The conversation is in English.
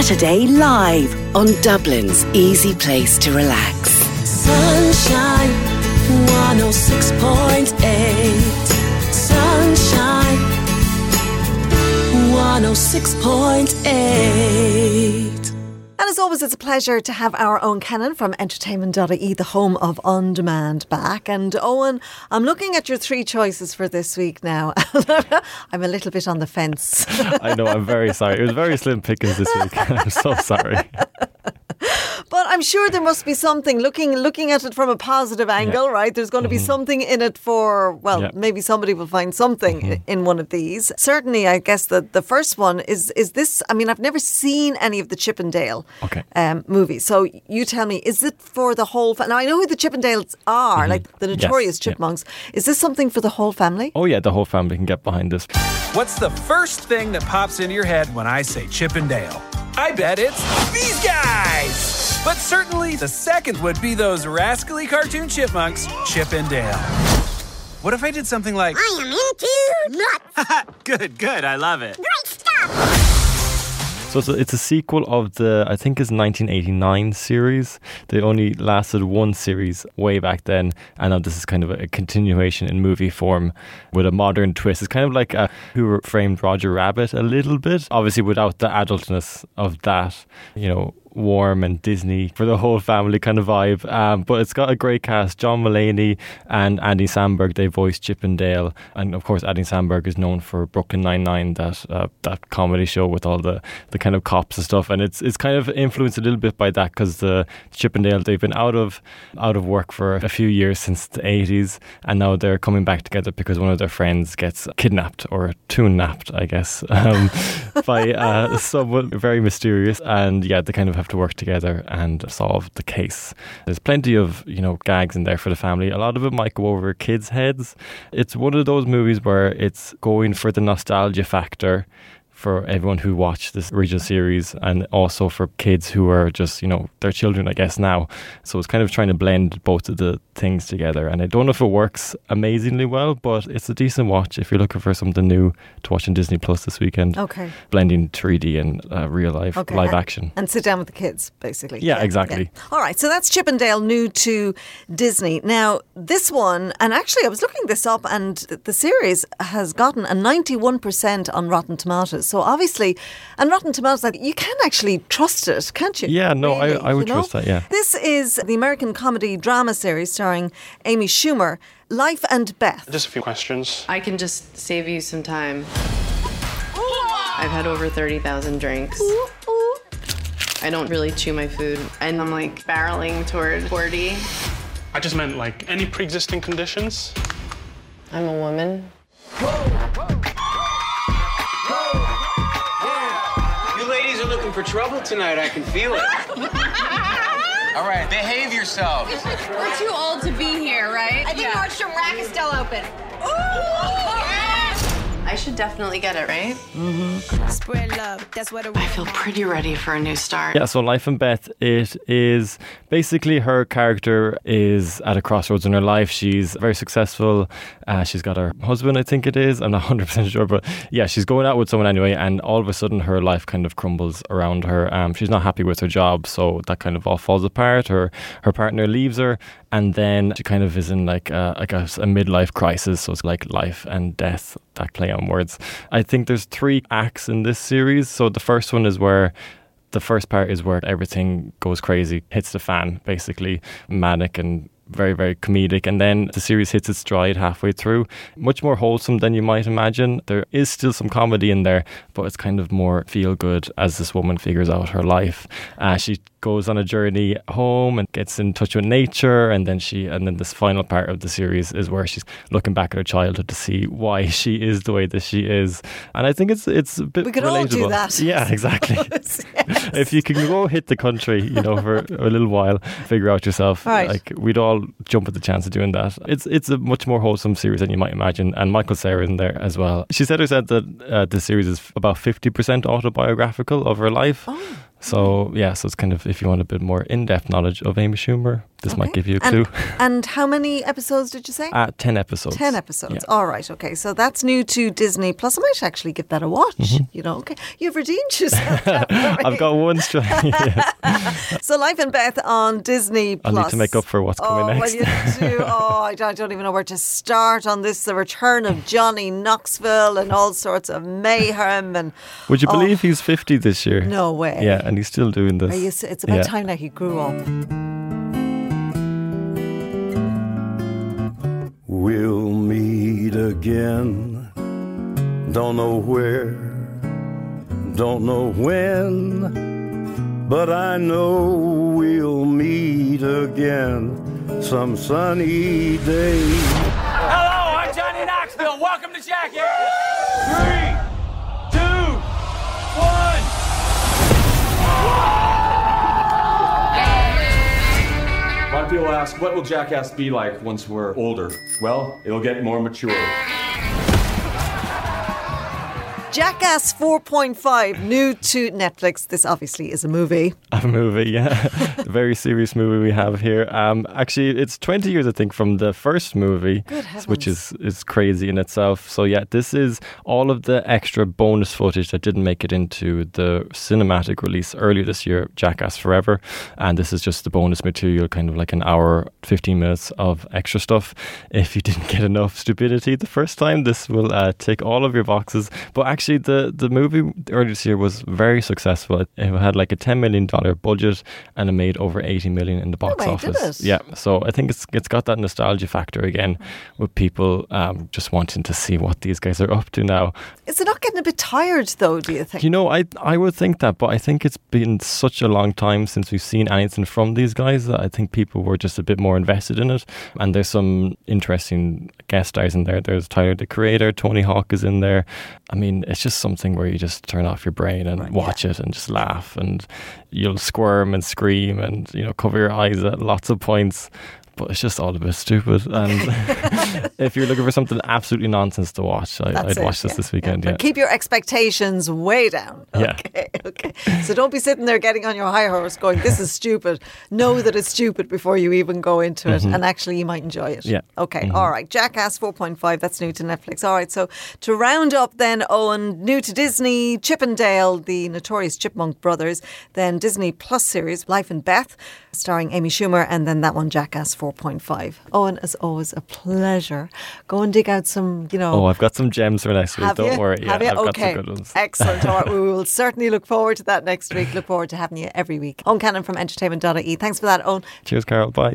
Saturday live on Dublin's easy place to relax. Sunshine 106.8. Sunshine 106.8. And as always, it's a pleasure to have our own Kenan from Entertainment.ie, the home of On Demand, back. And Owen, I'm looking at your three choices for this week now. I'm a little bit on the fence. I know, I'm very sorry. It was very slim pickings this week. I'm so sorry. But I'm sure there must be something, looking at it from a positive angle, right? There's going to be something in it for, maybe somebody will find something in one of these. Certainly, I guess the first one is this. I mean, I've never seen any of the Chip and Dale movies. So you tell me, is it for the whole family? Now, I know who the Chip and Dales are, like the notorious chipmunks. Is this something for the whole family? Oh, yeah, the whole family can get behind this. What's the first thing that pops into your head when I say Chip and Dale? I bet it's these guys! But certainly the second would be those rascally cartoon chipmunks, Chip and Dale. What if I did something like, I am into nuts. Good, I love it. Great stuff. So it's a sequel of the, I think it's 1989 series. They only lasted one series way back then, and now this is kind of a continuation in movie form with a modern twist. It's kind of like Who Framed Roger Rabbit a little bit, obviously without the adultness of that, warm and Disney for the whole family kind of vibe. But it's got a great cast. John Mulaney and Andy Samberg, they voiced Chip and Dale. And of course, Andy Samberg is known for Brooklyn Nine-Nine, that comedy show with all the kind of cops and stuff. And it's kind of influenced a little bit by that, because the Chip and Dale, they've been out of work for a few years since the 80s. And now they're coming back together because one of their friends gets kidnapped, or toon-napped, I guess, by someone very mysterious. And yeah, they kind of have to work together and solve the case. There's plenty of gags in there for the family. A lot of it might go over kids' heads. It's one of those movies where it's going for the nostalgia factor for everyone who watched this original series, and also for kids who are just, they're children, I guess, now. So it's kind of trying to blend both of the things together. And I don't know if it works amazingly well, but it's a decent watch if you're looking for something new to watch on Disney Plus this weekend. Okay. Blending 3D and real life, live action. And sit down with the kids, basically. Yeah, exactly. Yeah. All right, so that's Chip and Dale, new to Disney. Now, this one, and actually I was looking this up, and the series has gotten a 91% on Rotten Tomatoes. So obviously, and Rotten Tomatoes, you can actually trust it, can't you? Yeah, no, really, I would trust that, yeah. This is the American comedy drama series starring Amy Schumer, Life and Beth. Just a few questions. I can just save you some time. I've had over 30,000 drinks. I don't really chew my food, and I'm barreling toward 40. I just meant any pre-existing conditions. I'm a woman. You ladies are looking for trouble tonight, I can feel it. All right, behave yourselves. We're too old to be here, right? I think Nordstrom Rack is still open. I should definitely get it, right? Mm-hmm. Spread love. That's what I feel pretty ready for a new start. Yeah, so Life and Beth, it is basically her character is at a crossroads in her life. She's very successful. She's got her husband, I think it is. I'm not 100% sure, but yeah, she's going out with someone anyway, and all of a sudden her life kind of crumbles around her. She's not happy with her job, so that kind of all falls apart. Her partner leaves her, and then she kind of is in a midlife crisis. So it's like life and death, that play on words. I think there's 3 acts in this series. So the first one is where the first part is where everything goes crazy, hits the fan, basically manic and very, very comedic. And then the series hits its stride halfway through. Much more wholesome than you might imagine. There is still some comedy in there, but it's kind of more feel good as this woman figures out her life. She goes on a journey home and gets in touch with nature, and then this final part of the series is where she's looking back at her childhood to see why she is the way that she is. And I think it's a bit we could relatable. all do that. Yeah, exactly. Yes. If you can go hit the country, for a little while, figure out yourself. Right. We'd all jump at the chance of doing that. It's a much more wholesome series than you might imagine, and Michael Cera in there as well. She said that the series is about 50% autobiographical of her life. Oh. So it's kind of, if you want a bit more in-depth knowledge of Amy Schumer, this might give you a clue. And how many episodes did you say? 10 episodes. 10 episodes. Yeah. All right. Okay. So that's new to Disney Plus. I might actually give that a watch. You know, okay. You've redeemed yourself. I've got one strike. Yes. So Life and Beth on Disney Plus. I'll need to make up for what's coming next. Well, you do. I don't even know where to start on this. The return of Johnny Knoxville and all sorts of mayhem. And would you believe he's 50 this year? No way. Yeah, and he's still doing this. It's about time that he grew up. We'll meet again. Don't know where, don't know when, but I know we'll meet again some sunny day. Hello, I'm Johnny Knoxville. Welcome to Jackass. 3, 2, 1. A lot of people ask, what will Jackass be like once we're older? Well, it'll get more mature. Jackass 4.5, new to Netflix. This obviously is a movie. A movie, yeah. A very serious movie we have here. Actually, it's 20 years, I think, from the first movie, which is crazy in itself. So yeah, this is all of the extra bonus footage that didn't make it into the cinematic release earlier this year, Jackass Forever. And this is just the bonus material, kind of like an hour, 15 minutes of extra stuff. If you didn't get enough stupidity the first time, this will tick all of your boxes. But actually, the movie earlier this year was very successful. It had like a $10 million budget and it made over $80 million in the box office. Did it? Yeah, so I think it's got that nostalgia factor again with people just wanting to see what these guys are up to now. Is it not getting a bit tired though, do you think? You know, I would think that, but I think it's been such a long time since we've seen anything from these guys that I think people were just a bit more invested in it. And there's some interesting guest stars in there. There's Tyler, the Creator, Tony Hawk is in there. I mean, it's just something where you just turn off your brain and watch it and just laugh, and you'll squirm and scream and, you know, cover your eyes at lots of points. But it's just all a bit stupid. And if you're looking for something absolutely nonsense to watch, I'd watch this weekend. But keep your expectations way down. Okay. So don't be sitting there getting on your high horse going, this is stupid. Know that it's stupid before you even go into it. And actually you might enjoy it. Yeah. Okay. All right. Jackass 4.5. That's new to Netflix. All right. So to round up then, Owen, new to Disney, Chip and Dale, the notorious Chipmunk Brothers. Then Disney Plus series, Life and Beth, starring Amy Schumer. And then that one, Jackass 4.5. Owen, as always, a pleasure. Go and dig out some, I've got some gems for next week. Don't worry. Have you? I've got okay. some good ones. Excellent. All right, we will certainly look forward to that next week. Look forward to having you every week. Owen Cannon from entertainment.ie. Thanks for that, Owen. Cheers, Carol. Bye.